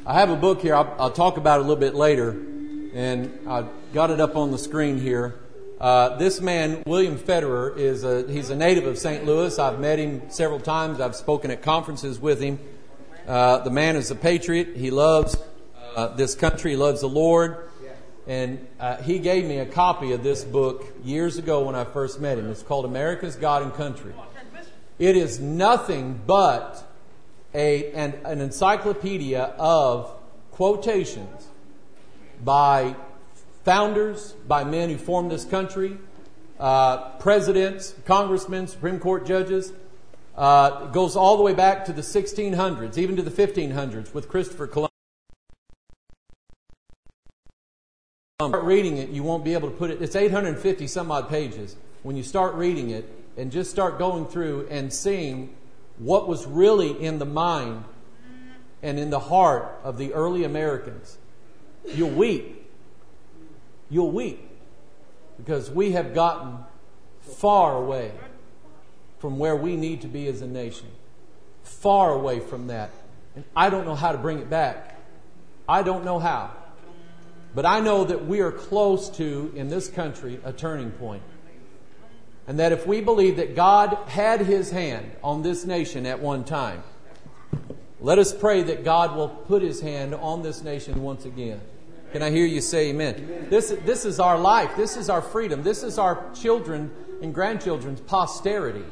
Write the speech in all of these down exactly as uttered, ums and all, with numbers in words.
I have a book here. I'll, I'll talk about it a little bit later, and I got it up on the screen here. Uh, this man, William Federer, is a, he's a native of Saint Louis. I've met him several times. I've spoken at conferences with him. Uh, the man is a patriot. He loves uh, this country. He loves the Lord. And uh, he gave me a copy of this book years ago when I first met him. It's called America's God and Country. It is nothing but a an, an encyclopedia of quotations by founders, by men who formed this country, uh, presidents, congressmen, Supreme Court judges. Uh, it goes all the way back to the sixteen hundreds, even to the fifteen hundreds with Christopher Columbus. Start reading it, you won't be able to put it. It's eight hundred fifty some odd pages. When you start reading it and just start going through and seeing what was really in the mind and in the heart of the early Americans, you'll weep. You'll weep because we have gotten far away from where we need to be as a nation. Far away from that. And I don't know how to bring it back. I don't know how. But I know that we are close to, in this country, a turning point. And that if we believe that God had His hand on this nation at one time, let us pray that God will put His hand on this nation once again. Can I hear you say amen? Amen. This, this is our life. This is our freedom. This is our children and grandchildren's posterity.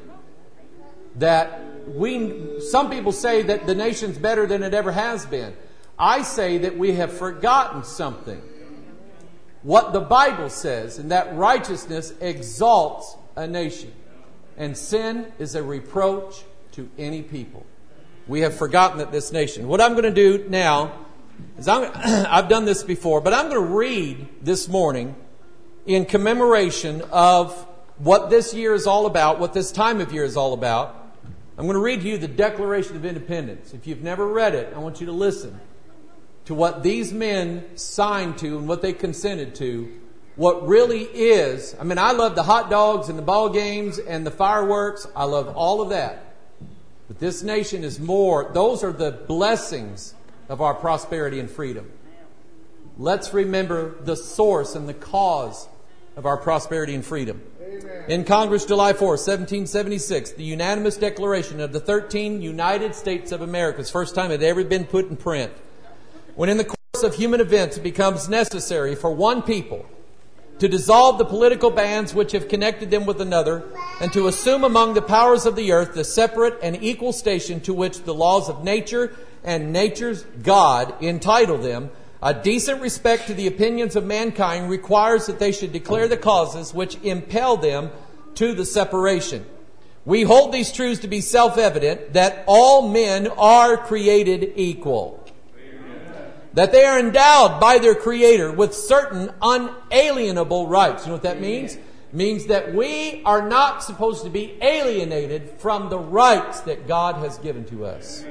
That we, some people say that the nation's better than it ever has been. I say that we have forgotten something. What the Bible says, and that righteousness exalts a nation, and sin is a reproach to any people. We have forgotten that this nation. What I'm going to do now is I'm, I've done this before, but I'm going to read this morning in commemoration of what this year is all about, what this time of year is all about. I'm going to read to you the Declaration of Independence. If you've never read it, I want you to listen to what these men signed to and what they consented to. What really is, I mean, I love the hot dogs and the ball games and the fireworks. I love all of that. But this nation is more, those are the blessings of our prosperity and freedom. Let's remember the source and the cause of our prosperity and freedom. Amen. In Congress, July fourth, seventeen seventy-six, the unanimous declaration of the thirteen United States of America's first time it had ever been put in print. When in the course of human events it becomes necessary for one people to dissolve the political bands which have connected them with another, and to assume among the powers of the earth the separate and equal station to which the laws of nature and nature's God entitle them, a decent respect to the opinions of mankind requires that they should declare the causes which impel them to the separation. We hold these truths to be self-evident, that all men are created equal, that they are endowed by their Creator with certain unalienable rights. You know what that means? It means that we are not supposed to be alienated from the rights that God has given to us.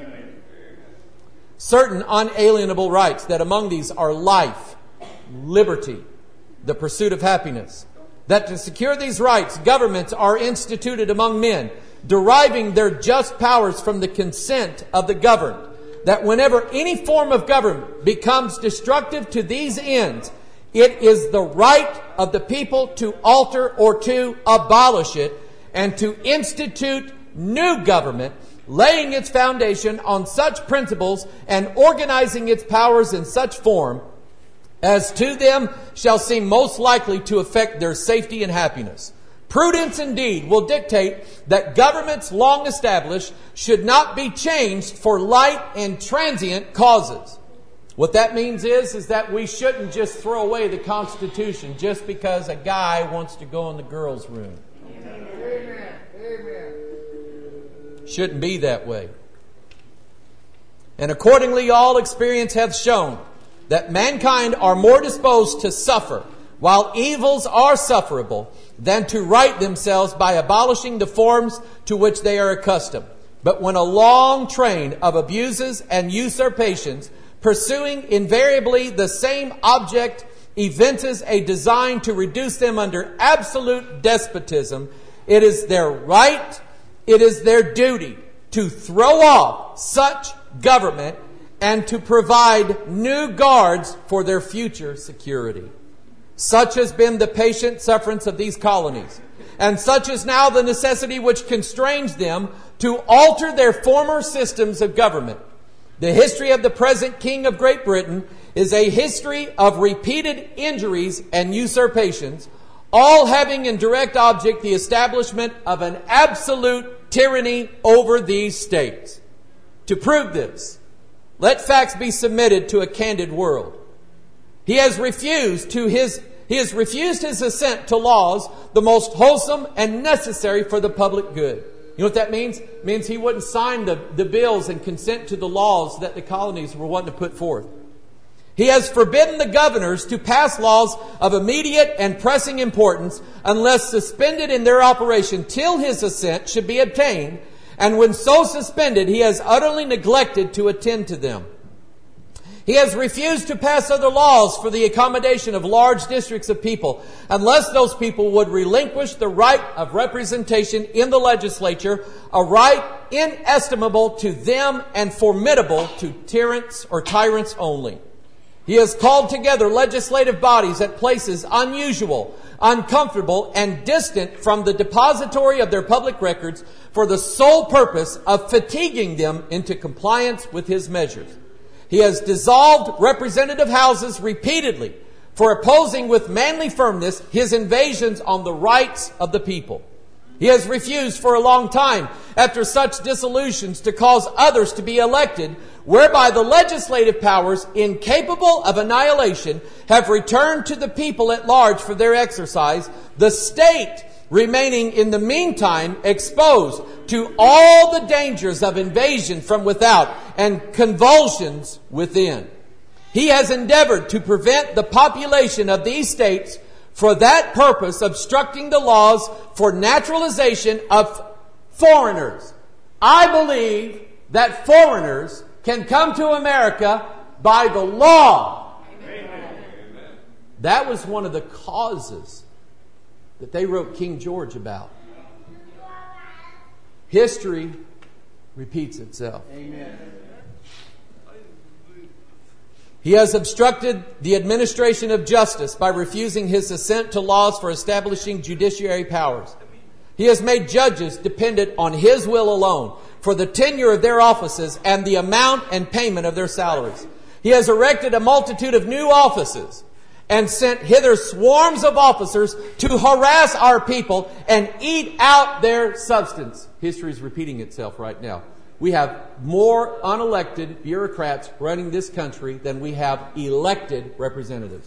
Certain unalienable rights, that among these are life, liberty, the pursuit of happiness. That to secure these rights, governments are instituted among men, deriving their just powers from the consent of the governed. That whenever any form of government becomes destructive to these ends, it is the right of the people to alter or to abolish it, and to institute new government, laying its foundation on such principles and organizing its powers in such form as to them shall seem most likely to affect their safety and happiness. Prudence indeed will dictate that governments long established should not be changed for light and transient causes. What that means is, is that we shouldn't just throw away the Constitution just because a guy wants to go in the girls' room. Amen. Amen. Shouldn't be that way. And accordingly, all experience hath shown that mankind are more disposed to suffer, while evils are sufferable, than to right themselves by abolishing the forms to which they are accustomed. But when a long train of abuses and usurpations, pursuing invariably the same object, evinces a design to reduce them under absolute despotism, it is their right, it is their duty to throw off such government and to provide new guards for their future security. Such has been the patient sufferance of these colonies, and such is now the necessity which constrains them to alter their former systems of government. The history of the present King of Great Britain is a history of repeated injuries and usurpations, all having in direct object the establishment of an absolute tyranny over these states. To prove this, let facts be submitted to a candid world. He has refused to his He has refused his assent to laws the most wholesome and necessary for the public good. You know what that means? It means he wouldn't sign the, the bills and consent to the laws that the colonies were wanting to put forth. He has forbidden the governors to pass laws of immediate and pressing importance unless suspended in their operation till his assent should be obtained, and when so suspended, he has utterly neglected to attend to them. He has refused to pass other laws for the accommodation of large districts of people unless those people would relinquish the right of representation in the legislature, a right inestimable to them and formidable to tyrants or tyrants only. He has called together legislative bodies at places unusual, uncomfortable, and distant from the depository of their public records for the sole purpose of fatiguing them into compliance with his measures. He has dissolved representative houses repeatedly for opposing with manly firmness his invasions on the rights of the people. He has refused for a long time, after such dissolutions, to cause others to be elected, whereby the legislative powers, incapable of annihilation, have returned to the people at large for their exercise, the state remaining in the meantime exposed to all the dangers of invasion from without and convulsions within. He has endeavored to prevent the population of these states, for that purpose obstructing the laws for naturalization of foreigners. I believe that foreigners can come to America by the law. Amen. That was one of the causes that they wrote King George about. History repeats itself. Amen. He has obstructed the administration of justice by refusing his assent to laws for establishing judiciary powers. He has made judges dependent on his will alone for the tenure of their offices and the amount and payment of their salaries. He has erected a multitude of new offices and sent hither swarms of officers to harass our people and eat out their substance. History is repeating itself right now. We have more unelected bureaucrats running this country than we have elected representatives.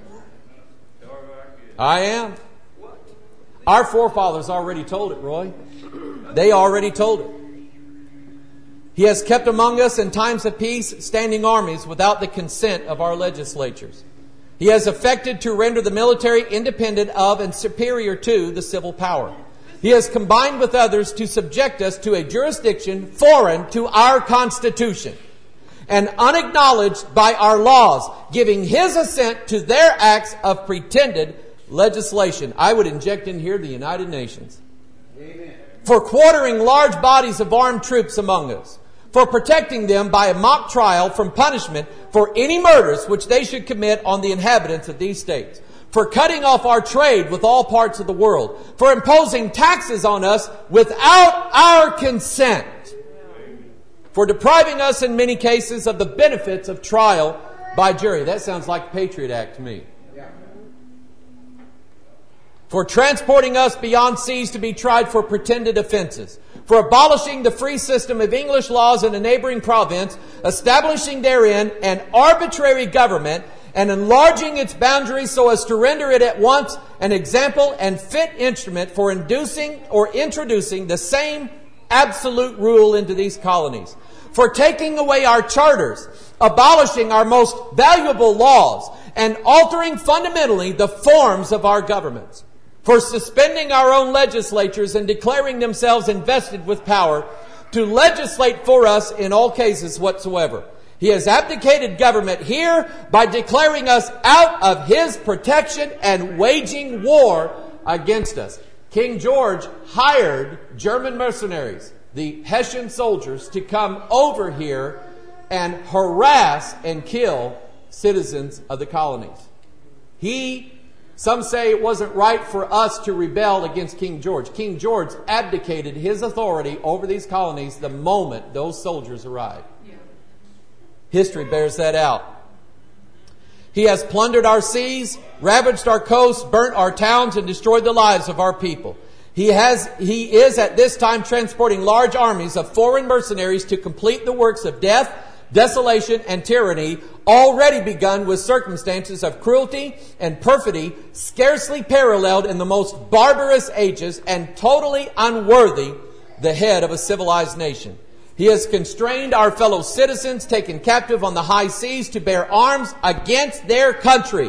I am. Our forefathers already told it, Roy. They already told it. He has kept among us in times of peace standing armies without the consent of our legislatures. He has affected to render the military independent of and superior to the civil power. He has combined with others to subject us to a jurisdiction foreign to our Constitution and unacknowledged by our laws, giving his assent to their acts of pretended legislation. I would inject in here the United Nations. Amen. For quartering large bodies of armed troops among us, for protecting them by a mock trial from punishment for any murders which they should commit on the inhabitants of these states, for cutting off our trade with all parts of the world, for imposing taxes on us without our consent, for depriving us in many cases of the benefits of trial by jury. That sounds like the Patriot Act to me. For transporting us beyond seas to be tried for pretended offenses, for abolishing the free system of English laws in a neighboring province, establishing therein an arbitrary government, and enlarging its boundaries so as to render it at once an example and fit instrument for inducing or introducing the same absolute rule into these colonies, for taking away our charters, abolishing our most valuable laws, and altering fundamentally the forms of our governments, for suspending our own legislatures and declaring themselves invested with power to legislate for us in all cases whatsoever. He has abdicated government here by declaring us out of his protection and waging war against us. King George hired German mercenaries, the Hessian soldiers, to come over here and harass and kill citizens of the colonies. He, some say it wasn't right for us to rebel against King George. King George abdicated his authority over these colonies the moment those soldiers arrived. History bears that out. He has plundered our seas, ravaged our coasts, burnt our towns, and destroyed the lives of our people. He has, he is at this time transporting large armies of foreign mercenaries to complete the works of death, desolation, and tyranny already begun with circumstances of cruelty and perfidy scarcely paralleled in the most barbarous ages and totally unworthy the head of a civilized nation. He has constrained our fellow citizens taken captive on the high seas to bear arms against their country,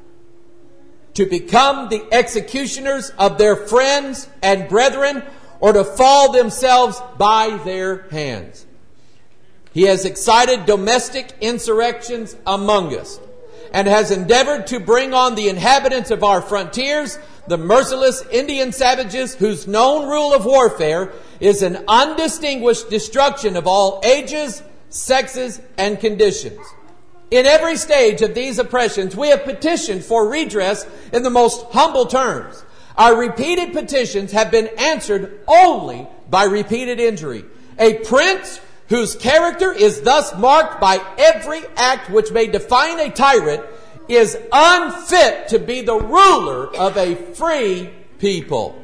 to become the executioners of their friends and brethren, or to fall themselves by their hands. He has excited domestic insurrections among us and has endeavored to bring on the inhabitants of our frontiers the merciless Indian savages whose known rule of warfare is an undistinguished destruction of all ages, sexes, and conditions. In every stage of these oppressions, we have petitioned for redress in the most humble terms. Our repeated petitions have been answered only by repeated injury. A prince whose character is thus marked by every act which may define a tyrant is unfit to be the ruler of a free people.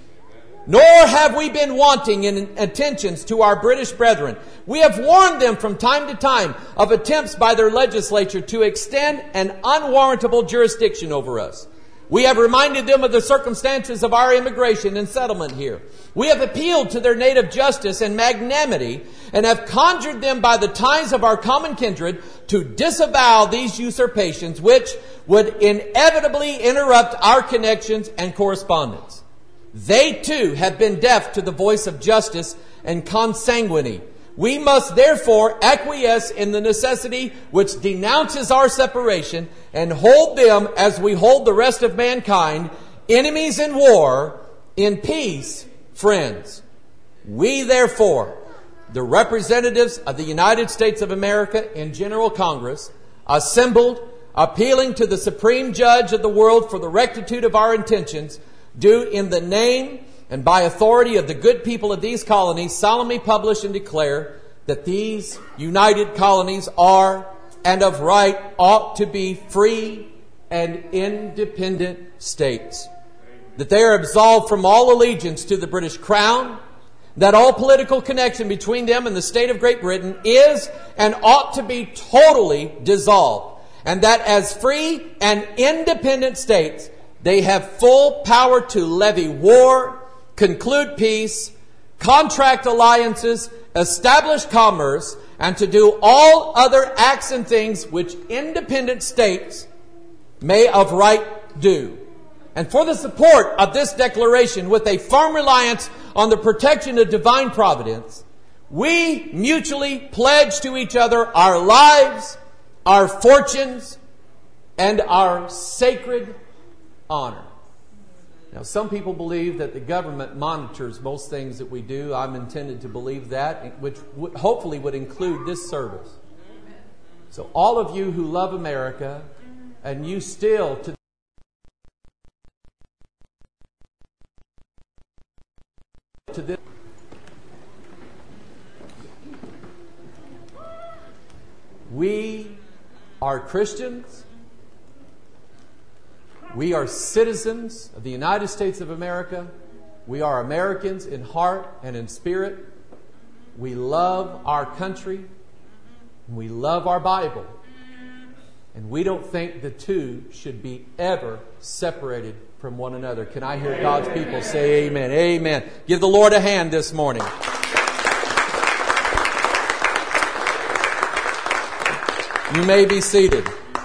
Nor have we been wanting in attentions to our British brethren. We have warned them from time to time of attempts by their legislature to extend an unwarrantable jurisdiction over us. We have reminded them of the circumstances of our immigration and settlement here. We have appealed to their native justice and magnanimity and have conjured them by the ties of our common kindred to disavow these usurpations which would inevitably interrupt our connections and correspondence. They too have been deaf to the voice of justice and consanguinity. We must therefore acquiesce in the necessity which denounces our separation and hold them as we hold the rest of mankind, enemies in war, in peace, friends. We therefore, the representatives of the United States of America in General Congress, assembled, appealing to the Supreme Judge of the world for the rectitude of our intentions, do in the name and by authority of the good people of these colonies solemnly publish and declare that these united colonies are and of right ought to be free and independent states. That they are absolved from all allegiance to the British Crown, that all political connection between them and the state of Great Britain is and ought to be totally dissolved, and that as free and independent states they have full power to levy war, conclude peace, contract alliances, establish commerce, and to do all other acts and things which independent states may of right do. And for the support of this declaration, with a firm reliance on the protection of divine providence, we mutually pledge to each other our lives, our fortunes, and our sacred honor. Now, some people believe that the government monitors most things that we do. I'm intended to believe that, which would, hopefully would include this service. So all of you who love America, and you still to to this, we are Christians. We are citizens of the United States of America. We are Americans in heart and in spirit. We love our country. We love our Bible. And we don't think the two should be ever separated from one another. Can I hear God's people say amen? Amen. Give the Lord a hand this morning. You may be seated.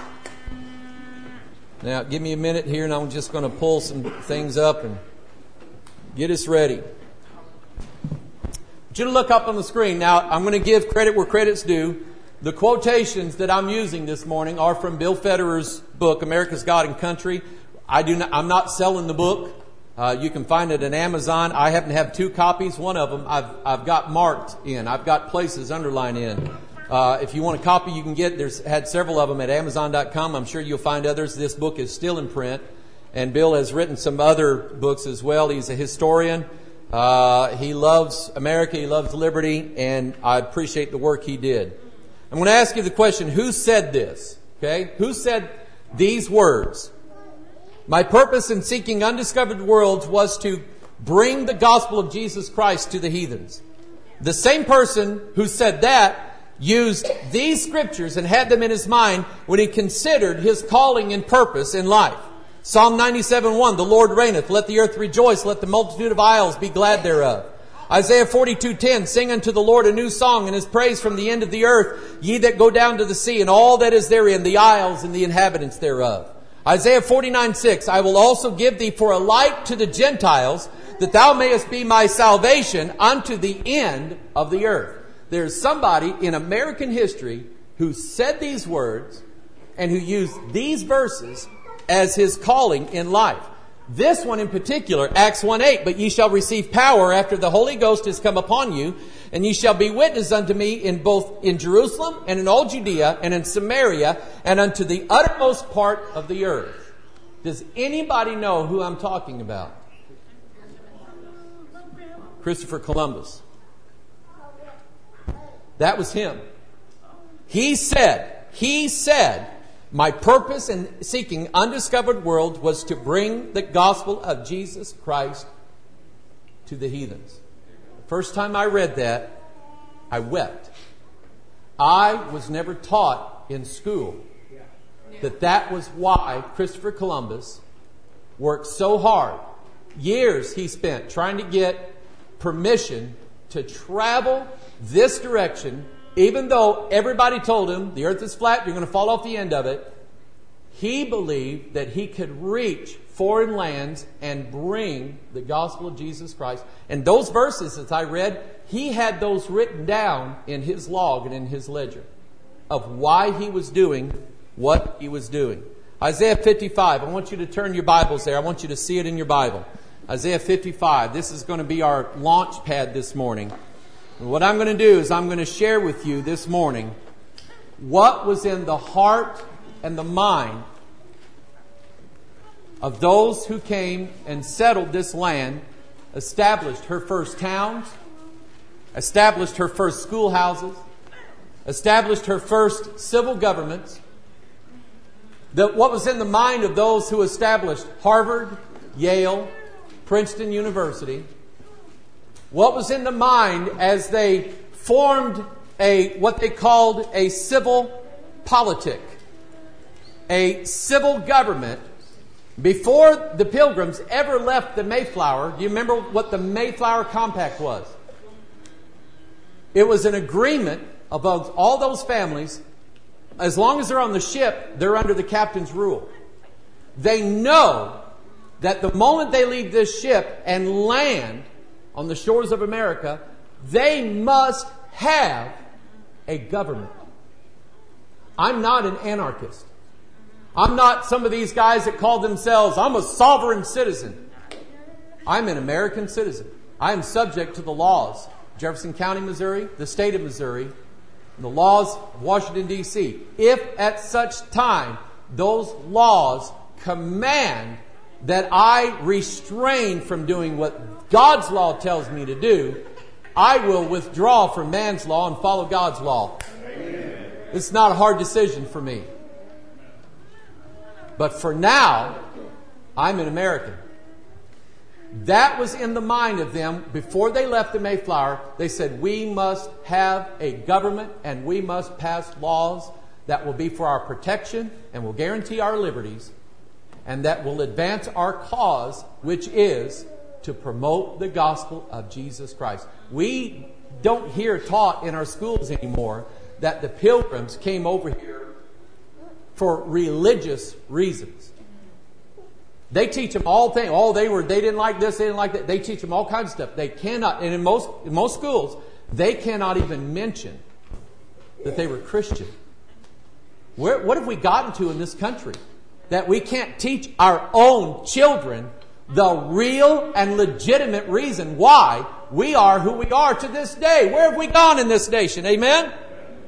Now, give me a minute here, and I'm just going to pull some things up and get us ready. I want you to look up on the screen. Now, I'm going to give credit where credit's due. The quotations that I'm using this morning are from Bill Federer's book, America's God and Country. I do not, I'm not selling the book. Uh, you can find it on Amazon. I happen to have two copies. One of them I've, I've got marked in. I've got places underlined in. Uh, if you want a copy, you can get, there's had several of them at Amazon dot com. I'm sure you'll find others. This book is still in print. And Bill has written some other books as well. He's a historian. Uh, he loves America. He loves liberty. And I appreciate the work he did. I'm going to ask you the question, who said this? Okay? Who said these words? My purpose in seeking undiscovered worlds was to bring the gospel of Jesus Christ to the heathens. The same person who said that used these scriptures and had them in his mind when he considered his calling and purpose in life. Psalm ninety-seven one, the Lord reigneth. Let the earth rejoice. Let the multitude of isles be glad thereof. Isaiah forty-two ten, sing unto the Lord a new song, and his praise from the end of the earth, ye that go down to the sea, and all that is therein, the isles and the inhabitants thereof. Isaiah forty-nine six, I will also give thee for a light to the Gentiles, that thou mayest be my salvation unto the end of the earth. There's somebody in American history who said these words and who used these verses as his calling in life. This one in particular, Acts one eight, but ye shall receive power after the Holy Ghost is come upon you, and ye shall be witnesses unto me in both in Jerusalem and in all Judea and in Samaria and unto the uttermost part of the earth. Does anybody know who I'm talking about? Christopher Columbus. That was him. He said, he said, my purpose in seeking undiscovered worlds was to bring the gospel of Jesus Christ to the heathens. The first time I read that, I wept. I was never taught in school that that was why Christopher Columbus worked so hard. Years he spent trying to get permission to travel this direction. Even though everybody told him the earth is flat, you're going to fall off the end of it, he believed that he could reach foreign lands and bring the gospel of Jesus Christ. And those verses that I read, he had those written down in his log and in his ledger of why he was doing what he was doing. Isaiah fifty-five, I want you to turn your Bibles there. I want you to see it in your Bible. Isaiah fifty-five, this is going to be our launch pad this morning. And what I'm going to do is I'm going to share with you this morning what was in the heart and the mind of those who came and settled this land, established her first towns, established her first schoolhouses, established her first civil governments. That what was in the mind of those who established Harvard, Yale, Princeton University. What was in the mind as they formed a what they called a civil politic, a civil government, before the Pilgrims ever left the Mayflower. Do you remember what the Mayflower Compact was? It was an agreement amongst all those families. As long as they're on the ship, they're under the captain's rule. They know that the moment they leave this ship and land on the shores of America, they must have a government. I'm not an anarchist. I'm not some of these guys that call themselves, I'm a sovereign citizen. I'm an American citizen. I am subject to the laws of Jefferson County, Missouri, the state of Missouri, and the laws of Washington, D C If at such time those laws command that I refrain from doing what God's law tells me to do, I will withdraw from man's law and follow God's law. Amen. It's not a hard decision for me. But for now, I'm an American. That was in the mind of them before they left the Mayflower. They said, we must have a government and we must pass laws that will be for our protection and will guarantee our liberties and that will advance our cause, which is to promote the gospel of Jesus Christ. We don't hear taught in our schools anymore that the Pilgrims came over here for religious reasons. They teach them all things. Oh, they were, they didn't like this, they didn't like that. They teach them all kinds of stuff. They cannot, and in most, in most schools, they cannot even mention that they were Christian. Where, what have we gotten to in this country? That we can't teach our own children the real and legitimate reason why we are who we are to this day. Where have we gone in this nation? Amen?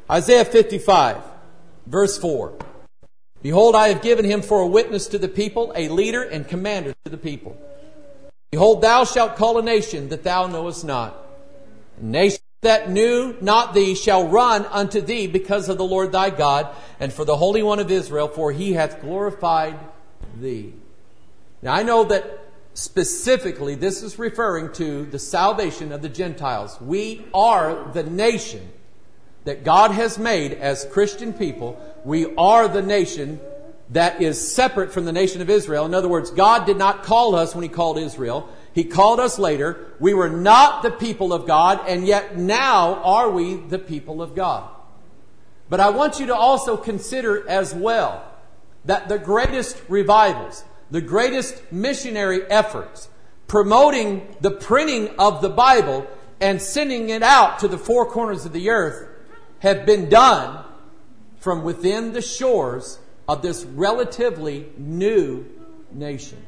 Isaiah fifty-five, verse four. Behold, I have given him for a witness to the people, a leader and commander to the people. Behold, thou shalt call a nation that thou knowest not. A nation that knew not thee shall run unto thee because of the Lord thy God, and for the Holy One of Israel, for he hath glorified thee. Now I know that specifically this is referring to the salvation of the Gentiles. We are the nation that God has made as Christian people. We are the nation that is separate from the nation of Israel. In other words, God did not call us when He called Israel. He called us later. We were not the people of God, and yet now are we the people of God. But I want you to also consider as well that the greatest revivals, the greatest missionary efforts, promoting the printing of the Bible and sending it out to the four corners of the earth, have been done from within the shores of this relatively new nation.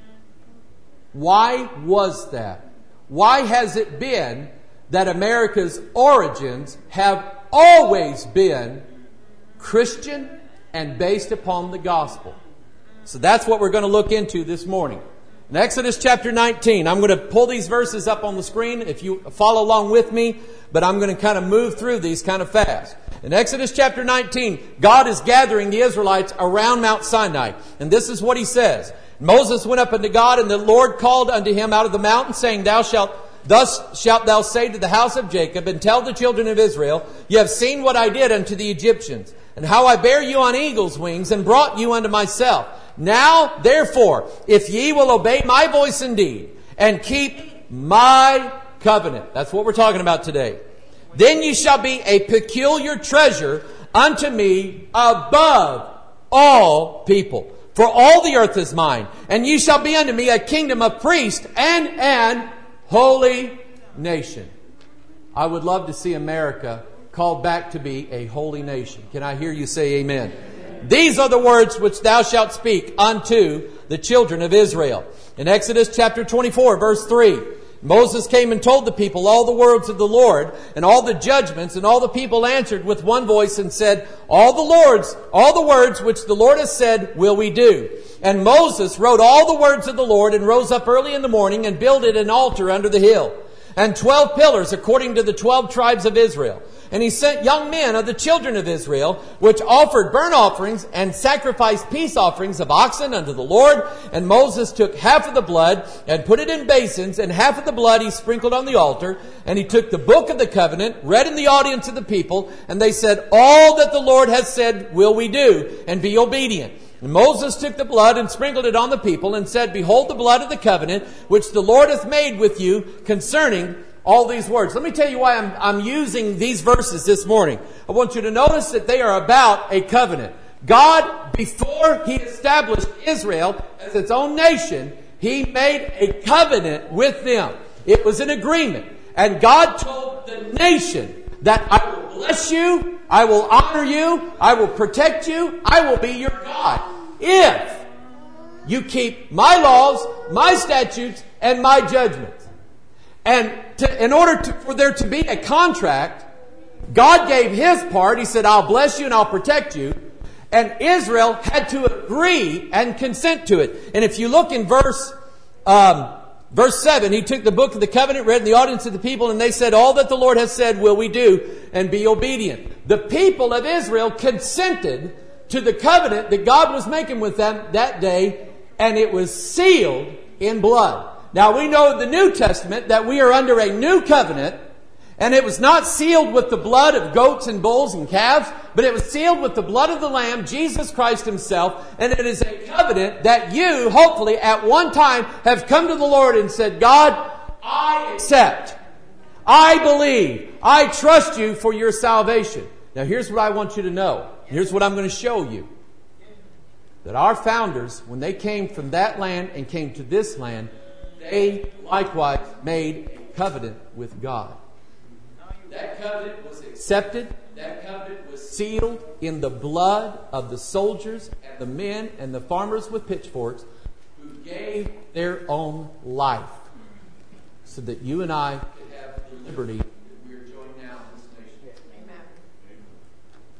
Why was that? Why has it been that America's origins have always been Christian and based upon the gospel? So that's what we're going to look into this morning. In Exodus chapter nineteen, I'm going to pull these verses up on the screen if you follow along with me, but I'm going to kind of move through these kind of fast. In Exodus chapter nineteen, God is gathering the Israelites around Mount Sinai. And this is what He says. Moses went up unto God, and the Lord called unto him out of the mountain, saying, Thou shalt, thus shalt thou say to the house of Jacob, and tell the children of Israel, Ye have seen what I did unto the Egyptians, and how I bare you on eagle's wings, and brought you unto myself. Now, therefore, if ye will obey my voice indeed, and keep my covenant. That's what we're talking about today. Then ye shall be a peculiar treasure unto me above all people. For all the earth is mine, and ye shall be unto me a kingdom of priests and an holy nation. I would love to see America called back to be a holy nation. Can I hear you say amen? Amen. These are the words which thou shalt speak unto the children of Israel. In Exodus chapter twenty-four, verse three, Moses came and told the people all the words of the Lord and all the judgments, and all the people answered with one voice and said, All the Lord's, all the words which the Lord has said will we do. And Moses wrote all the words of the Lord, and rose up early in the morning and builded an altar under the hill, and twelve pillars according to the twelve tribes of Israel. And he sent young men of the children of Israel, which offered burnt offerings and sacrificed peace offerings of oxen unto the Lord. And Moses took half of the blood and put it in basins, and half of the blood he sprinkled on the altar. And he took the book of the covenant, read in the audience of the people, and they said, All that the Lord has said will we do, and be obedient. And Moses took the blood and sprinkled it on the people, and said, Behold the blood of the covenant, which the Lord hath made with you concerning all these words. Let me tell you why I'm, I'm using these verses this morning. I want you to notice that they are about a covenant. God, before He established Israel as its own nation, He made a covenant with them. It was an agreement. And God told the nation that I will bless you, I will honor you, I will protect you, I will be your God, if you keep my laws, my statutes, and my judgments. And to, in order to, for there to be a contract, God gave His part. He said, I'll bless you and I'll protect you. And Israel had to agree and consent to it. And if you look in verse um, verse seven, He took the book of the covenant, read in the audience of the people, and they said, All that the Lord has said will we do, and be obedient. The people of Israel consented to the covenant that God was making with them that day, and it was sealed in blood. Now we know in the New Testament that we are under a new covenant, and it was not sealed with the blood of goats and bulls and calves, but it was sealed with the blood of the Lamb, Jesus Christ Himself, and it is a covenant that you, hopefully, at one time have come to the Lord and said, God, I accept, I believe, I trust you for your salvation. Now here's what I want you to know. Here's what I'm going to show you. That our founders, when they came from that land and came to this land, they likewise made a covenant with God. That covenant was accepted. That covenant was sealed in the blood of the soldiers and the men and the farmers with pitchforks who gave their own life so that you and I could have the liberty that we are enjoying now in this nation.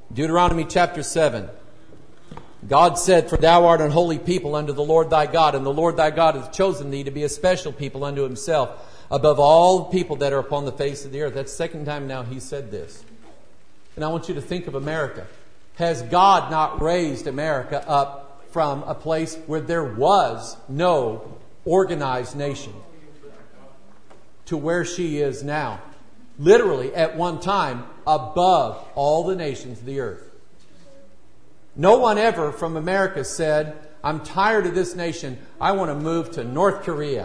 Deuteronomy chapter seven. God said, "For thou art an holy people unto the Lord thy God, and the Lord thy God hath chosen thee to be a special people unto himself, above all the people that are upon the face of the earth." That's the second time now he said this. And I want you to think of America. Has God not raised America up from a place where there was no organized nation to where she is now? Literally, at one time, above all the nations of the earth. No one ever from America said, "I'm tired of this nation. I want to move to North Korea."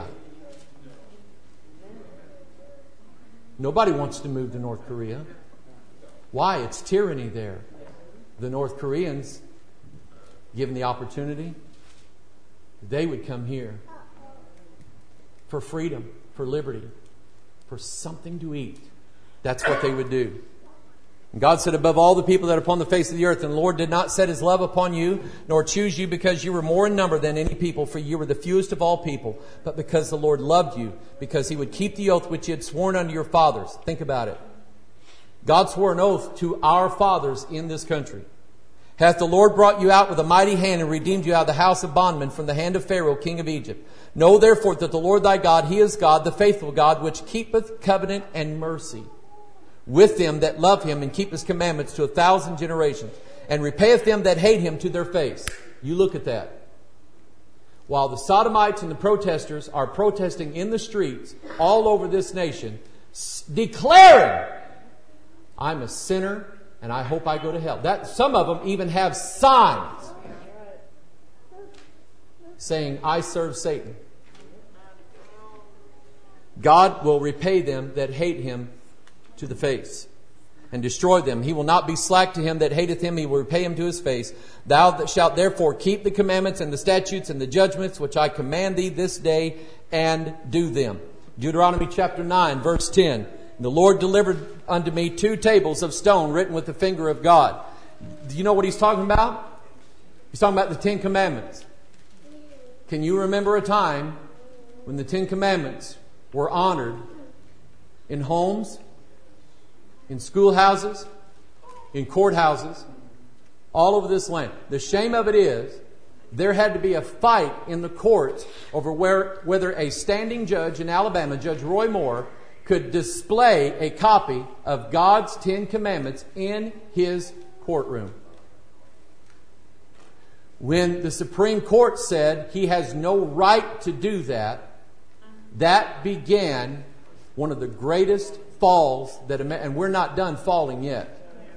Nobody wants to move to North Korea. Why? It's tyranny there. The North Koreans, given the opportunity, they would come here for freedom, for liberty, for something to eat. That's what they would do. And God said, "Above all the people that are upon the face of the earth, and the Lord did not set his love upon you, nor choose you because you were more in number than any people, for you were the fewest of all people, but because the Lord loved you, because he would keep the oath which he had sworn unto your fathers." Think about it. God swore an oath to our fathers in this country. "Hath the Lord brought you out with a mighty hand and redeemed you out of the house of bondmen from the hand of Pharaoh, king of Egypt. Know therefore that the Lord thy God, he is God, the faithful God, which keepeth covenant and mercy with them that love him and keep his commandments to a thousand generations, and repayeth them that hate him to their face." You look at that. While the Sodomites and the protesters are protesting in the streets all over this nation, declaring, "I'm a sinner and I hope I go to hell." That some of them even have signs saying, "I serve Satan." God will repay them that hate him to the face and destroy them. He will not be slack to him that hateth him. He will repay him to his face. Thou shalt therefore keep the commandments and the statutes and the judgments which I command thee this day, and do them. Deuteronomy chapter nine, verse ten. "The Lord delivered unto me two tables of stone written with the finger of God." Do you know what he's talking about? He's talking about the Ten Commandments. Can you remember a time when the Ten Commandments were honored in homes, in schoolhouses, in courthouses, all over this land? The shame of it is, there had to be a fight in the courts over where, whether a standing judge in Alabama, Judge Roy Moore, could display a copy of God's Ten Commandments in his courtroom. When the Supreme Court said he has no right to do that, that began one of the greatest falls that, and we're not done falling yet.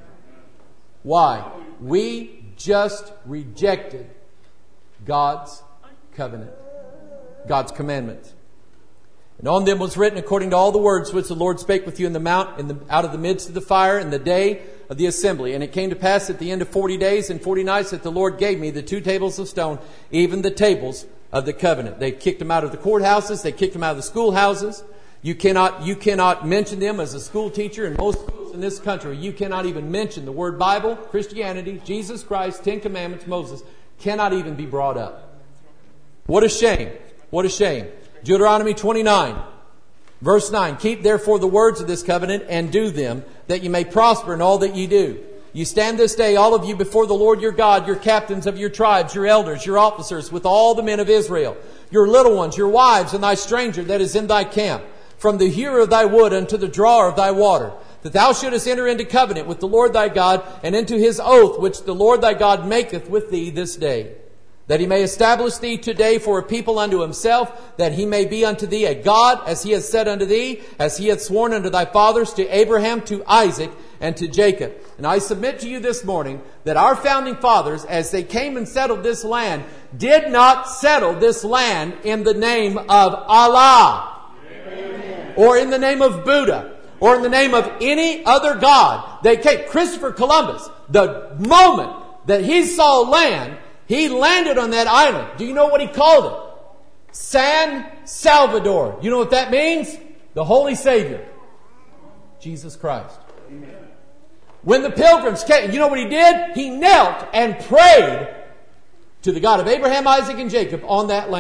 Why? We just rejected God's covenant, God's commandments. "And on them was written according to all the words which the Lord spake with you in the mount, in the, out of the midst of the fire, in the day of the assembly. And it came to pass at the end of forty days and forty nights that the Lord gave me the two tables of stone, even the tables of the covenant." They kicked them out of the courthouses. They kicked them out of the schoolhouses. You cannot, you cannot mention them as a school teacher in most schools in this country. You cannot even mention the word Bible, Christianity, Jesus Christ, Ten Commandments, Moses. Cannot even be brought up. What a shame. What a shame. Deuteronomy twenty-nine, verse nine. "Keep therefore the words of this covenant and do them, that you may prosper in all that ye do. You stand this day, all of you, before the Lord your God, your captains of your tribes, your elders, your officers, with all the men of Israel, your little ones, your wives, and thy stranger that is in thy camp, from the hewer of thy wood unto the drawer of thy water, that thou shouldest enter into covenant with the Lord thy God, and into his oath which the Lord thy God maketh with thee this day, that he may establish thee today for a people unto himself, that he may be unto thee a God, as he has said unto thee, as he hath sworn unto thy fathers, to Abraham, to Isaac, and to Jacob." And I submit to you this morning that our founding fathers, as they came and settled this land, did not settle this land in the name of Allah, Amen, or in the name of Buddha, or in the name of any other God. They came. Christopher Columbus, the moment that he saw land, he landed on that island. Do you know what he called it? San Salvador. You know what that means? The Holy Savior, Jesus Christ. Amen. When the pilgrims came, you know what he did? He knelt and prayed to the God of Abraham, Isaac, and Jacob on that land.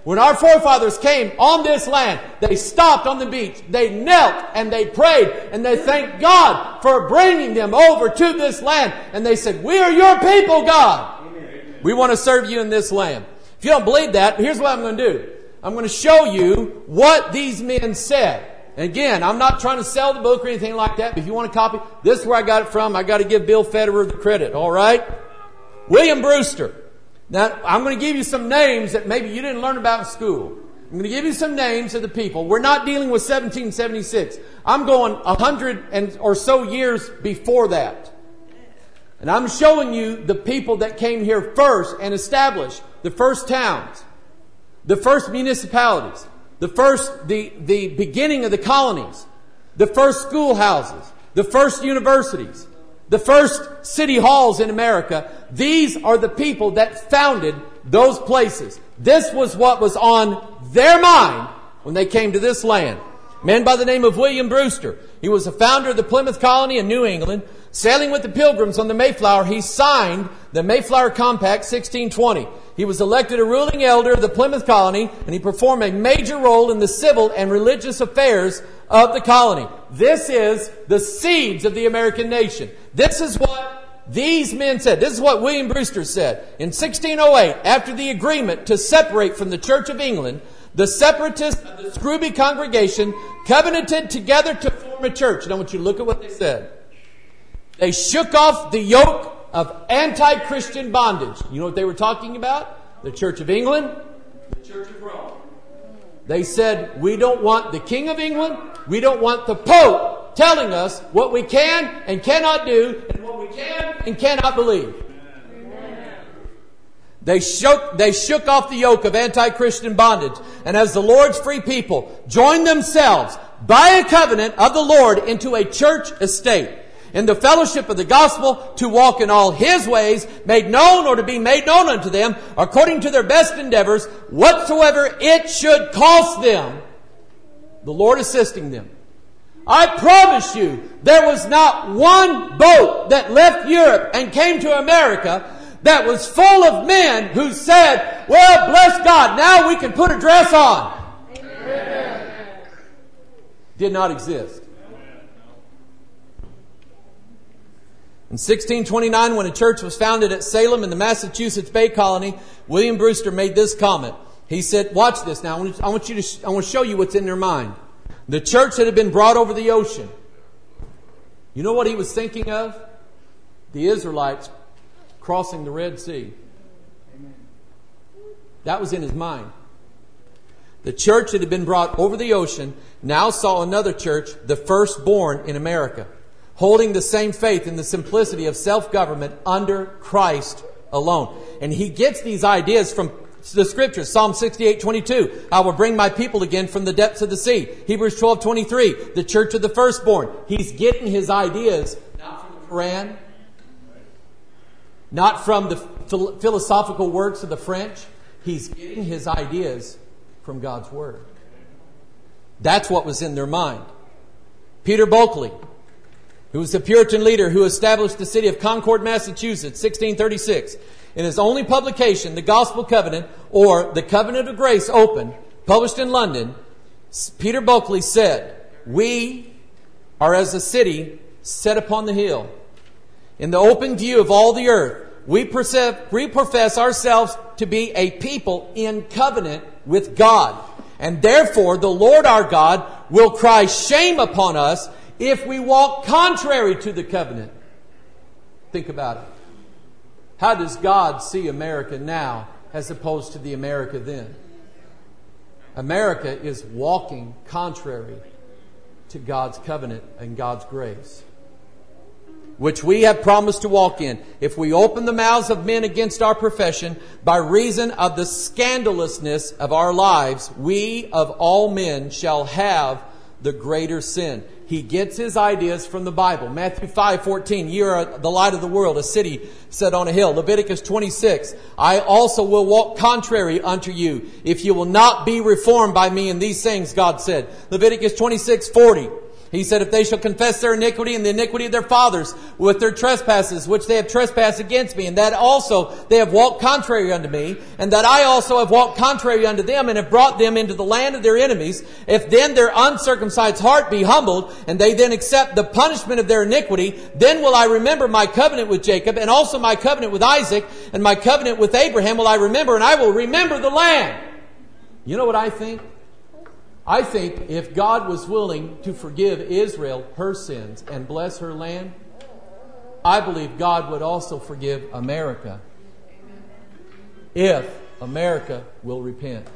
When our forefathers came on this land, they stopped on the beach. They knelt and they prayed and they thanked God for bringing them over to this land. And they said, we are your people, God. Amen. We want to serve you in this land. If you don't believe that, here's what I'm going to do. I'm going to show you what these men said. And again, I'm not trying to sell the book or anything like that. But if you want a copy, this is where I got it from. I got to give Bill Federer the credit. All right? William Brewster. Now, I'm going to give you some names that maybe you didn't learn about in school. I'm going to give you some names of the people. We're not dealing with seventeen seventy-six. I'm going a hundred and or so years before that. And I'm showing you the people that came here first and established the first towns, the first municipalities, the first, the, the beginning of the colonies, the first schoolhouses, the first universities, the first city halls in America. These are the people that founded those places. This was what was on their mind when they came to this land. A man by the name of William Brewster. He was a founder of the Plymouth colony in New England. Sailing with the Pilgrims on the Mayflower, he signed the Mayflower Compact sixteen twenty. He was elected a ruling elder of the Plymouth colony, and he performed a major role in the civil and religious affairs of the colony. This is the seeds of the American nation. This is what these men said. This is what William Brewster said. In sixteen oh eight, after the agreement to separate from the Church of England, the separatists of the Scrooby congregation covenanted together to form a church. And I want you to look at what they said. They shook off the yoke of anti-Christian bondage. You know what they were talking about? The Church of England, the Church of Rome. They said, we don't want the King of England, we don't want the Pope telling us what we can and cannot do, and what we can and cannot believe. Amen. They shook, they shook off the yoke of anti-Christian bondage, and as the Lord's free people, joined themselves by a covenant of the Lord into a church estate, in the fellowship of the gospel, to walk in all His ways, made known or to be made known unto them, according to their best endeavors, whatsoever it should cost them, the Lord assisting them. I promise you, there was not one boat that left Europe and came to America that was full of men who said, well, bless God, now we can put a dress on. Amen. Did not exist. In sixteen twenty-nine, when a church was founded at Salem in the Massachusetts Bay Colony, William Brewster made this comment. He said, watch this now. I want you to, I want to show you what's in their mind. The church that had been brought over the ocean. You know what he was thinking of? The Israelites crossing the Red Sea. That was in his mind. The church that had been brought over the ocean now saw another church, the firstborn in America, holding the same faith in the simplicity of self-government under Christ alone. And he gets these ideas from the Scriptures. Psalm sixty-eight twenty-two, I will bring my people again from the depths of the sea. Hebrews twelve twenty-three, the church of the firstborn. He's getting his ideas not from the Quran, not from the philosophical works of the French. He's getting his ideas from God's Word. That's what was in their mind. Peter Bulkeley, who was a Puritan leader who established the city of Concord, Massachusetts, sixteen thirty-six. In his only publication, The Gospel Covenant, or The Covenant of Grace Open, published in London, Peter Bulkeley said, we are as a city set upon the hill. In the open view of all the earth, we profess ourselves to be a people in covenant with God. And therefore, the Lord our God will cry shame upon us if we walk contrary to the covenant. Think about it. How does God see America now as opposed to the America then? America is walking contrary to God's covenant and God's grace, which we have promised to walk in. If we open the mouths of men against our profession by reason of the scandalousness of our lives, we of all men shall have the greater sin. He gets his ideas from the Bible. Matthew five fourteen, ye are the light of the world, a city set on a hill. Leviticus twenty-six, I also will walk contrary unto you, if you will not be reformed by me in these things, God said. Leviticus twenty-six forty, He said, if they shall confess their iniquity and the iniquity of their fathers with their trespasses, which they have trespassed against me, and that also they have walked contrary unto me, and that I also have walked contrary unto them, and have brought them into the land of their enemies, if then their uncircumcised heart be humbled, and they then accept the punishment of their iniquity, then will I remember my covenant with Jacob, and also my covenant with Isaac, and my covenant with Abraham will I remember, and I will remember the land. You know what I think? I think if God was willing to forgive Israel her sins and bless her land, I believe God would also forgive America if America will repent.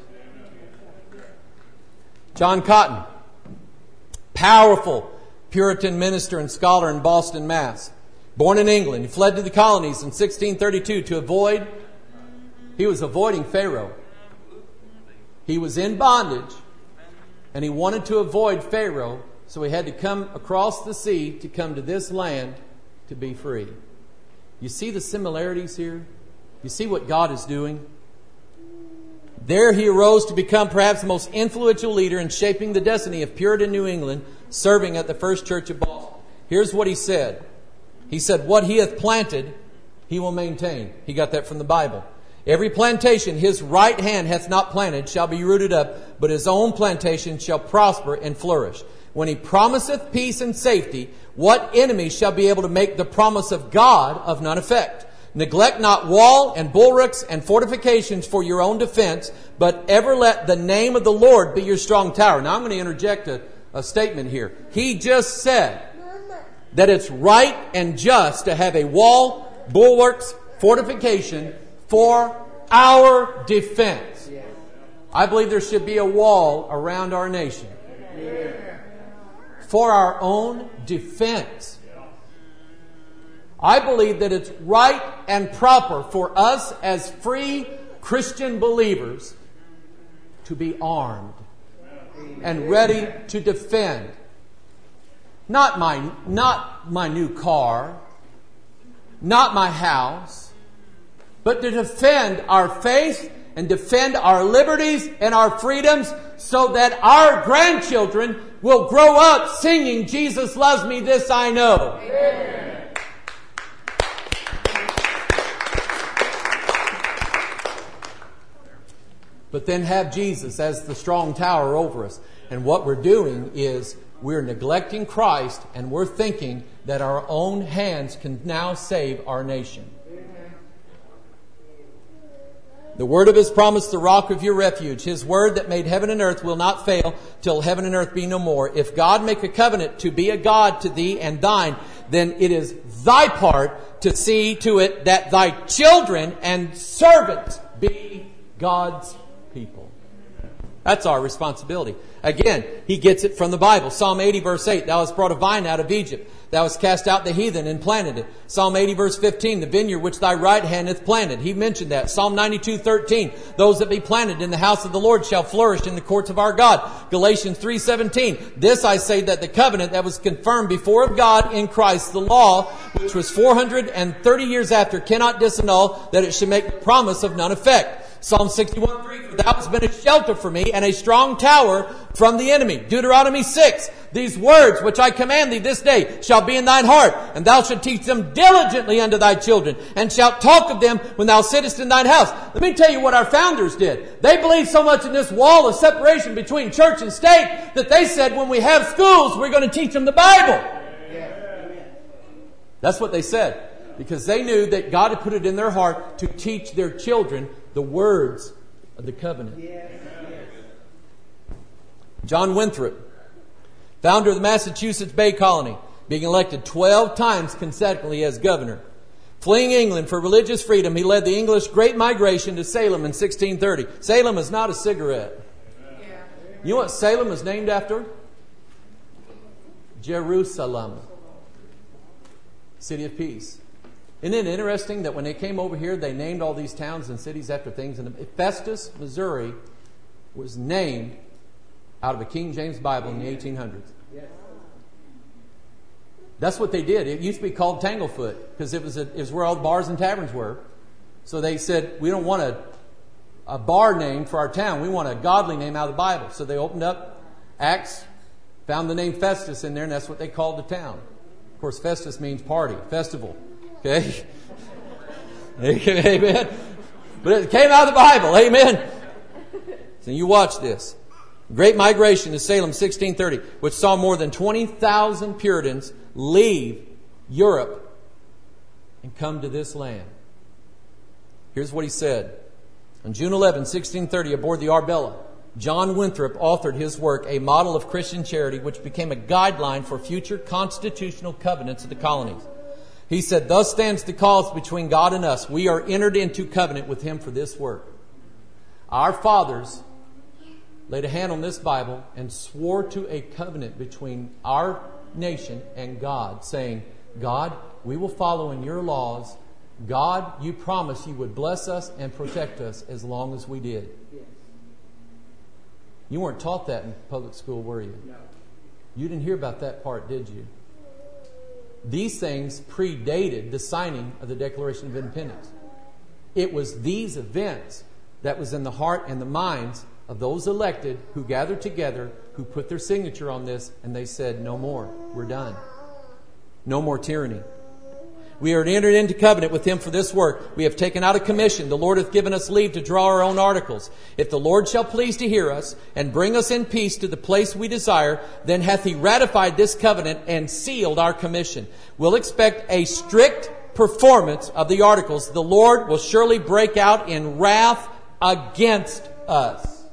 John Cotton, powerful Puritan minister and scholar in Boston, Mass. Born in England, he fled to the colonies in sixteen thirty-two to avoid, he was avoiding Pharaoh. He was in bondage. And he wanted to avoid Pharaoh, so he had to come across the sea to come to this land to be free. You see the similarities here? You see what God is doing? There he arose to become perhaps the most influential leader in shaping the destiny of Puritan New England, serving at the First Church of Boston. Here's what he said. He said, what he hath planted, he will maintain. He got that from the Bible. Every plantation his right hand hath not planted shall be rooted up, but his own plantation shall prosper and flourish. When he promiseth peace and safety, what enemy shall be able to make the promise of God of none effect? Neglect not wall and bulwarks and fortifications for your own defense, but ever let the name of the Lord be your strong tower. Now I'm going to interject a, a statement here. He just said that it's right and just to have a wall, bulwarks, fortification for our defense. I believe there should be a wall around our nation for our own defense. I believe that it's right and proper for us as free Christian believers to be armed and ready to defend. Not my, not my new car, not my house, but to defend our faith and defend our liberties and our freedoms so that our grandchildren will grow up singing, Jesus loves me, this I know. Amen. But then have Jesus as the strong tower over us. And what we're doing is we're neglecting Christ and we're thinking that our own hands can now save our nation. The word of his promise, the rock of your refuge. His word that made heaven and earth will not fail till heaven and earth be no more. If God make a covenant to be a God to thee and thine, then it is thy part to see to it that thy children and servants be God's people. That's our responsibility. Again, he gets it from the Bible. Psalm eighty verse eight, thou hast brought a vine out of Egypt. Thou hast cast out the heathen and planted it. Psalm eighty verse fifteen, the vineyard which thy right hand hath planted. He mentioned that. Psalm ninety-two thirteen, those that be planted in the house of the Lord shall flourish in the courts of our God. Galatians three seventeen, this I say that the covenant that was confirmed before of God in Christ, the law, which was four hundred thirty years after, cannot disannul, that it should make the promise of none effect. Psalm sixty-one three, for thou hast been a shelter for me and a strong tower from the enemy. Deuteronomy six, these words which I command thee this day shall be in thine heart, and thou shalt teach them diligently unto thy children, and shalt talk of them when thou sittest in thine house. Let me tell you what our founders did. They believed so much in this wall of separation between church and state that they said when we have schools, we're going to teach them the Bible. That's what they said. Because they knew that God had put it in their heart to teach their children the words of the covenant. John Winthrop, founder of the Massachusetts Bay Colony, being elected twelve times consecutively as governor. Fleeing England for religious freedom, he led the English Great Migration to Salem in sixteen thirty. Salem is not a cigarette. You know what Salem is named after? Jerusalem. City of Peace. Isn't it interesting that when they came over here, they named all these towns and cities after things? And Festus, Missouri, was named out of a King James Bible in the eighteen hundreds. That's what they did. It used to be called Tanglefoot because it was a, it was where all the bars and taverns were. So they said, we don't want a, a bar name for our town. We want a godly name out of the Bible. So they opened up Acts Found the name Festus in there, and that's what they called the town. Of course, Festus means party, festival. Okay? Amen. But it came out of the Bible. Amen. So you watch this. Great Migration to Salem, sixteen thirty, which saw more than twenty thousand Puritans leave Europe and come to this land. Here's what he said. On June eleventh, sixteen thirty, aboard the Arbella, John Winthrop authored his work, A Model of Christian Charity, which became a guideline for future constitutional covenants of the colonies. He said, thus stands the cause between God and us. We are entered into covenant with Him for this work. Our fathers laid a hand on this Bible and swore to a covenant between our nation and God, saying, God, we will follow in your laws. God, you promised you would bless us and protect us as long as we did. You weren't taught that in public school, were you? No. You didn't hear about that part, did you? These things predated the signing of the Declaration of Independence. It was these events that was in the heart and the minds of those elected who gathered together, who put their signature on this, and they said, no more. We're done. No more tyranny. We are entered into covenant with Him for this work. We have taken out a commission. The Lord hath given us leave to draw our own articles. If the Lord shall please to hear us and bring us in peace to the place we desire, then hath He ratified this covenant and sealed our commission. We'll expect a strict performance of the articles. The Lord will surely break out in wrath against us.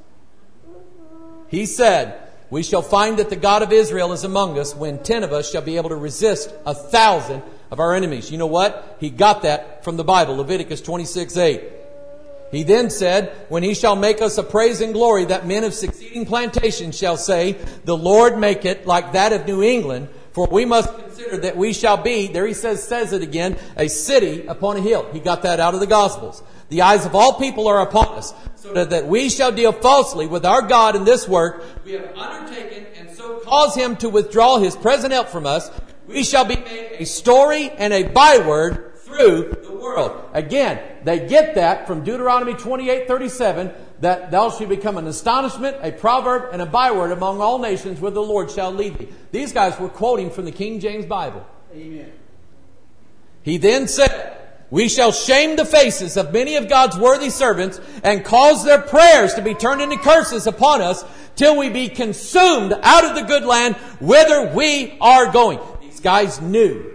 He said, we shall find that the God of Israel is among us when ten of us shall be able to resist a thousand of our enemies. You know what? He got that from the Bible, Leviticus twenty-six eight. He then said, when He shall make us a praise and glory, that men of succeeding plantations shall say, the Lord make it like that of New England, for we must consider that we shall be, there he says, says it again, a city upon a hill. He got that out of the Gospels. The eyes of all people are upon us, so that, that we shall deal falsely with our God in this work we have undertaken, and so cause Him to withdraw His present help from us. We shall be made a story and a byword through the world. Again, they get that from Deuteronomy twenty-eight thirty-seven, that thou shalt become an astonishment, a proverb, and a byword among all nations where the Lord shall lead thee. These guys were quoting from the King James Bible. Amen. He then said, we shall shame the faces of many of God's worthy servants and cause their prayers to be turned into curses upon us till we be consumed out of the good land whither we are going. These guys knew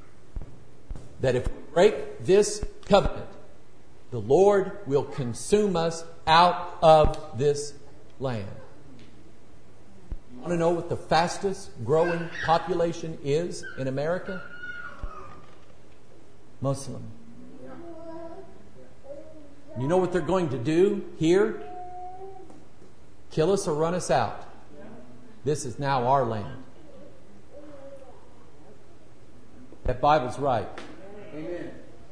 that if we break this covenant, the Lord will consume us out of this land. You want to know what the fastest growing population is in America? Muslim. You know what they're going to do here? Kill us or run us out. This is now our land. That Bible's right. Amen.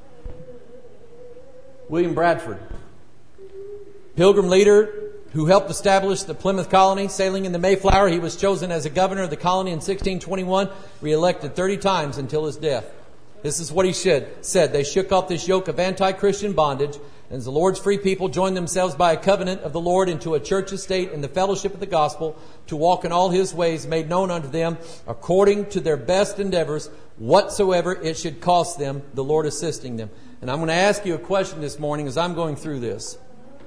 William Bradford, Pilgrim leader who helped establish the Plymouth colony, sailing in the Mayflower. He was chosen as a governor of the colony in sixteen twenty-one, re-elected thirty times until his death. This is what he said. They shook off this yoke of anti-Christian bondage, and as the Lord's free people joined themselves by a covenant of the Lord into a church estate in the fellowship of the gospel, to walk in all His ways made known unto them, according to their best endeavors, whatsoever it should cost them, the Lord assisting them. And I'm going to ask you a question this morning as I'm going through this.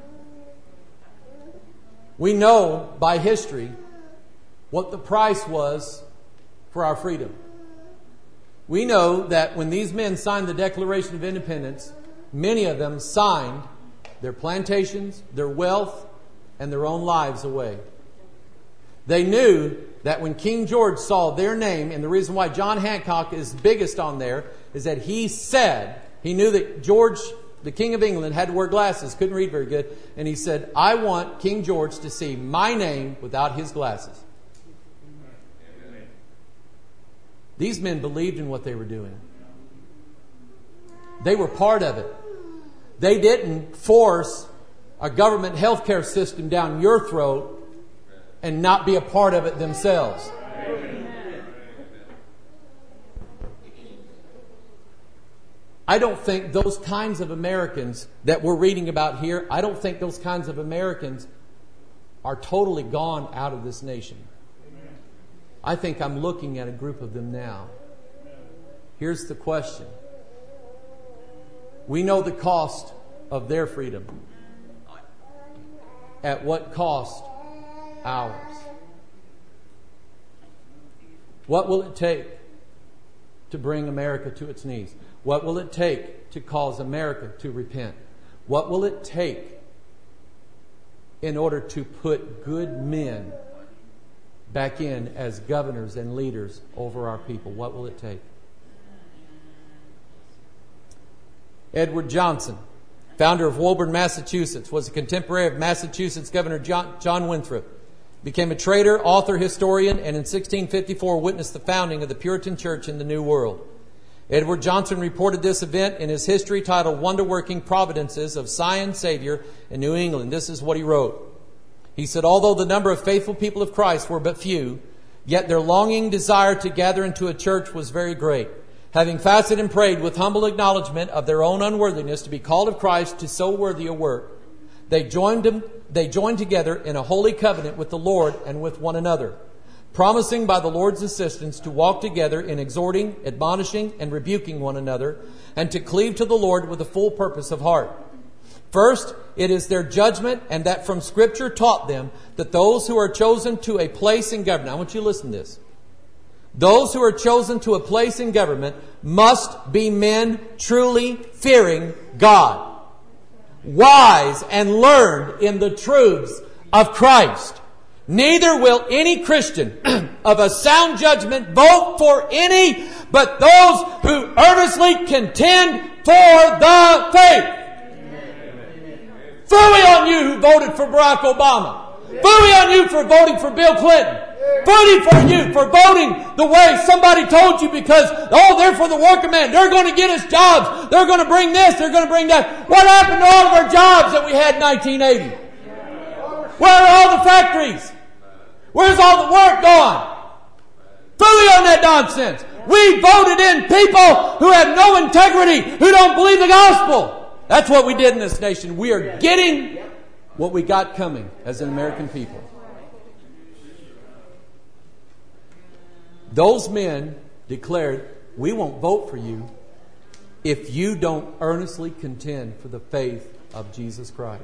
We know by history what the price was for our freedom. We know that when these men signed the Declaration of Independence, many of them signed their plantations, their wealth, and their own lives away. They knew that when King George saw their name, and the reason why John Hancock is biggest on there, is that he said, he knew that George, the King of England, had to wear glasses, couldn't read very good, and he said, I want King George to see my name without his glasses. These men believed in what they were doing. They were part of it. They didn't force a government healthcare system down your throat and not be a part of it themselves. I don't think those kinds of Americans that we're reading about here, I don't think those kinds of Americans are totally gone out of this nation. I think I'm looking at a group of them now. Here's the question. We know the cost of their freedom. At what cost ours? What will it take to bring America to its knees? What will it take to cause America to repent? What will it take in order to put good men back in as governors and leaders over our people? What will it take? Edward Johnson, founder of Woburn, Massachusetts, was a contemporary of Massachusetts Governor John, John Winthrop. Became a trader, author, historian, and in sixteen fifty-four witnessed the founding of the Puritan Church in the New World. Edward Johnson reported this event in his history titled Wonder-Working Providences of Sion Savior in New England. This is what he wrote. He said, although the number of faithful people of Christ were but few, yet their longing desire to gather into a church was very great. Having fasted and prayed with humble acknowledgement of their own unworthiness to be called of Christ to so worthy a work, they joined them, they joined together in a holy covenant with the Lord and with one another, promising by the Lord's assistance to walk together in exhorting, admonishing, and rebuking one another, and to cleave to the Lord with a full purpose of heart. First, it is their judgment, and that from Scripture taught them, that those who are chosen to a place in government, I want you to listen to this. Those who are chosen to a place in government must be men truly fearing God, wise and learned in the truths of Christ. Neither will any Christian of a sound judgment vote for any but those who earnestly contend for the faith. Phooey on you who voted for Barack Obama. Phooey on you for voting for Bill Clinton. Phooey for you for voting the way somebody told you because, oh, they're for the working man. They're going to get us jobs. They're going to bring this. They're going to bring that. What happened to all of our jobs that we had in nineteen eighty? Where are all the factories? Where's all the work gone? Phooey on that nonsense. We voted in people who have no integrity, who don't believe the gospel. That's what we did in this nation. We are getting what we got coming as an American people. Those men declared, we won't vote for you if you don't earnestly contend for the faith of Jesus Christ.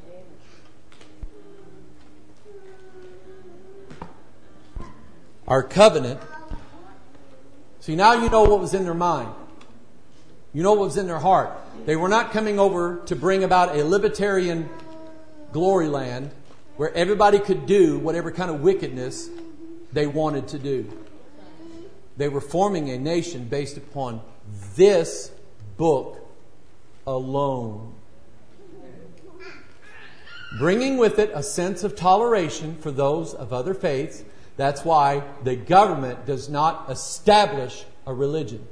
Our covenant. See, now you know what was in their mind. You know what was in their heart. They were not coming over to bring about a libertarian glory land where everybody could do whatever kind of wickedness they wanted to do. They were forming a nation based upon this book alone. Bringing with it a sense of toleration for those of other faiths. That's why the government does not establish a religion.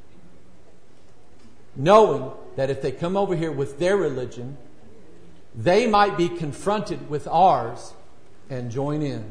Knowing that if they come over here with their religion, they might be confronted with ours and join in.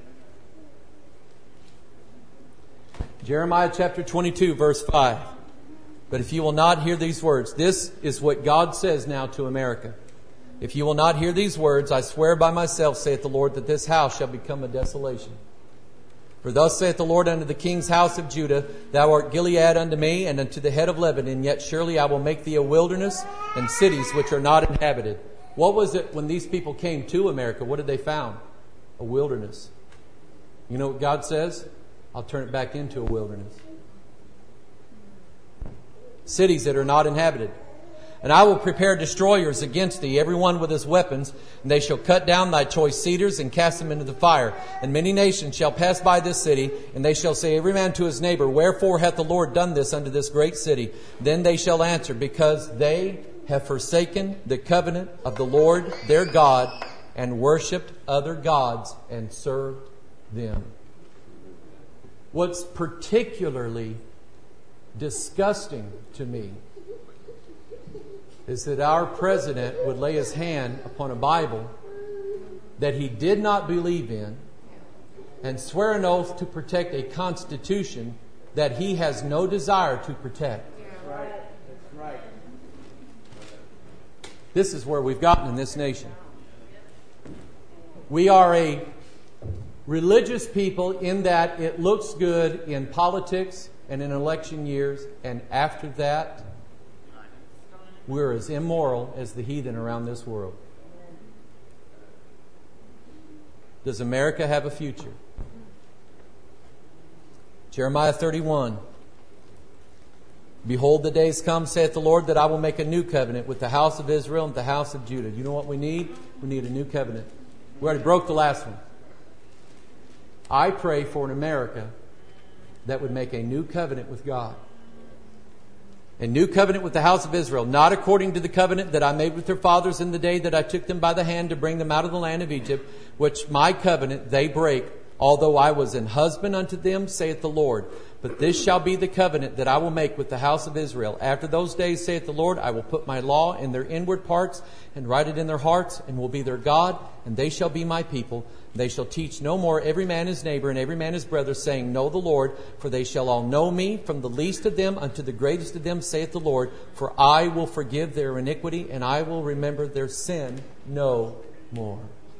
Jeremiah chapter twenty-two, verse five. But if you will not hear these words, this is what God says now to America. If you will not hear these words, I swear by myself, saith the Lord, that this house shall become a desolation. For thus saith the Lord unto the king's house of Judah, Thou art Gilead unto me, and unto the head of Lebanon, yet surely I will make thee a wilderness, and cities which are not inhabited. What was it when these people came to America? What did they found? A wilderness. You know what God says? I'll turn it back into a wilderness. Cities that are not inhabited. And I will prepare destroyers against thee, every one with his weapons, and they shall cut down thy choice cedars and cast them into the fire. And many nations shall pass by this city, and they shall say every man to his neighbor, Wherefore hath the Lord done this unto this great city? Then they shall answer, Because they have forsaken the covenant of the Lord their God, and worshipped other gods, and served them. What's particularly disgusting to me is that our president would lay his hand upon a Bible that he did not believe in and swear an oath to protect a constitution that he has no desire to protect. Right. That's right. This is where we've gotten in this nation. We are a religious people in that it looks good in politics and in election years, and after that, we're as immoral as the heathen around this world. Does America have a future? Jeremiah thirty-one. Behold, the days come, saith the Lord, that I will make a new covenant with the house of Israel and the house of Judah. You know what we need? We need a new covenant. We already broke the last one. I pray for an America that would make a new covenant with God. A new covenant with the house of Israel, not according to the covenant that I made with their fathers in the day that I took them by the hand to bring them out of the land of Egypt, which my covenant they break, although I was an husband unto them, saith the Lord. But this shall be the covenant that I will make with the house of Israel. After those days, saith the Lord, I will put my law in their inward parts and write it in their hearts, and will be their God, and they shall be my people. They shall teach no more every man his neighbor and every man his brother, saying, Know the Lord, for they shall all know me, from the least of them unto the greatest of them, saith the Lord. For I will forgive their iniquity, and I will remember their sin no more.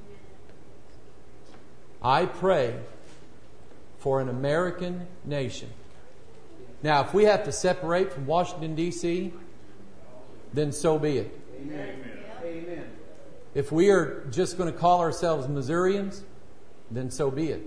I pray for an American nation. Now, if we have to separate from Washington, D C, then so be it. Amen. Amen. If we are just going to call ourselves Missourians, then so be it.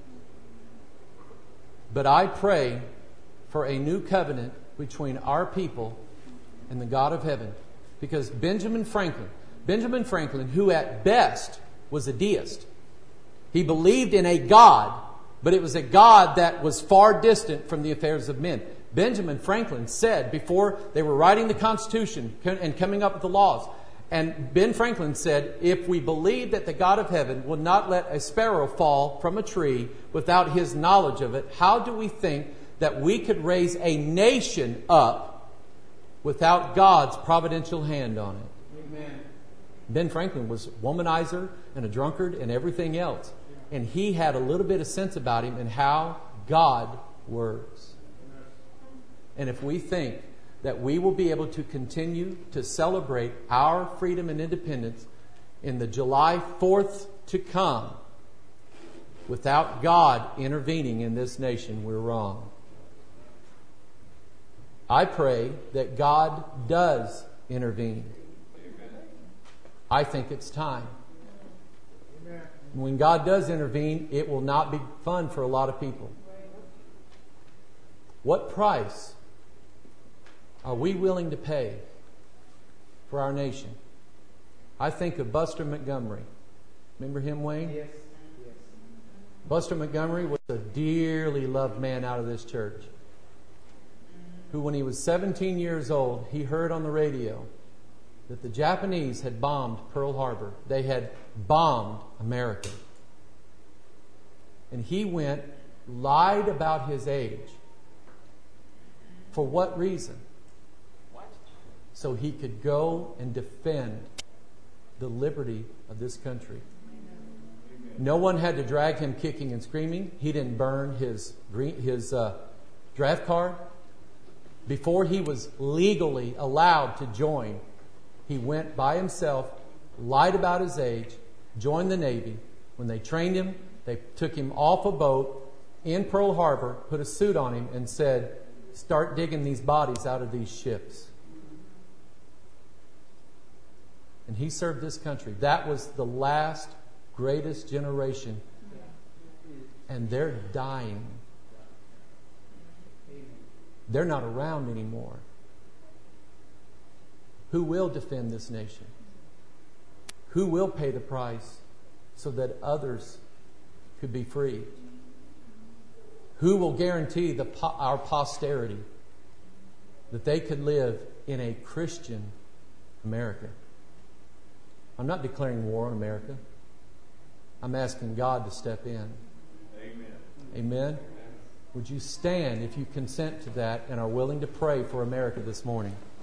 But I pray for a new covenant between our people and the God of heaven. Because Benjamin Franklin, Benjamin Franklin, who at best was a deist, he believed in a God, but it was a God that was far distant from the affairs of men. Benjamin Franklin said before they were writing the Constitution and coming up with the laws, and Ben Franklin said, if we believe that the God of heaven will not let a sparrow fall from a tree without His knowledge of it, how do we think that we could raise a nation up without God's providential hand on it? Amen. Ben Franklin was a womanizer and a drunkard and everything else. And he had a little bit of sense about him and how God works. And if we think that we will be able to continue to celebrate our freedom and independence in the July fourth to come without God intervening in this nation, we're wrong. I pray that God does intervene. I think it's time. When God does intervene, it will not be fun for a lot of people. What price are we willing to pay for our nation? I think of Buster Montgomery. Remember him, Wayne? Yes. Yes. Buster Montgomery was a dearly loved man out of this church, who when he was seventeen years old, he heard on the radio that the Japanese had bombed Pearl Harbor. They had bombed America. And he went, lied about his age. For what reason? What? So he could go and defend the liberty of this country. No one had to drag him kicking and screaming. He didn't burn his green, his uh, draft card. Before he was legally allowed to join, he went by himself, lied about his age, joined the Navy. When they trained him, they took him off a boat in Pearl Harbor, put a suit on him, and said, start digging these bodies out of these ships. And he served this country. That was the last greatest generation. And they're dying. They're not around anymore. Who will defend this nation? Who will pay the price so that others could be free? Who will guarantee the, our posterity that they could live in a Christian America? I'm not declaring war on America. I'm asking God to step in. Amen. Amen. Would you stand if you consent to that and are willing to pray for America this morning?